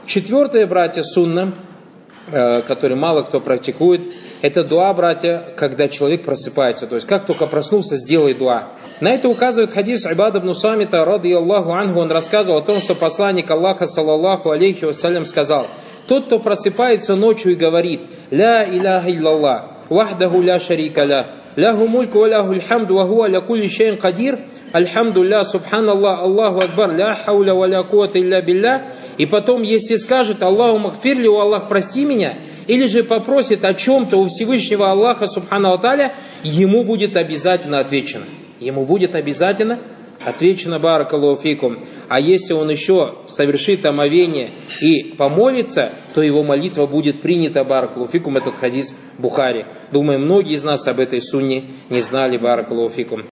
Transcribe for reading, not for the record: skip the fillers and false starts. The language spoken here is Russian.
Четвертое, братья, сунна, который мало кто практикует, это дуа, братья, когда человек просыпается. То есть, как только проснулся, сделай дуа. На это указывает хадис Ибад ибн Самита, радийаллаху анху. Он рассказывал о том, что посланник Аллаха, саллаллаху алейхи вассалям, сказал: тот, кто просыпается ночью и говорит: «Ля иляха илляллах, вахдаху ля шарика ля, ляху мульку ва ляху льхамду, ва хуа ля кулли шейн кадир, альхамдулля, субханаллах, Аллаху акбар, ля хауля ва ля куата илля билля». И потом, если скажет: «Аллаху макфирли, о Аллах, прости меня», или же попросит о чем-то у Всевышнего Аллаха, субхану тааля, ему будет обязательно отвечено. Ему будет обязательно отвечено, баракаллаху фикум. А если он еще совершит омовение и помолится, то его молитва будет принята, баракаллаху фикум. Этот хадис Бухари. Думаю, многие из нас об этой сунне не знали, баракаллаху фикум.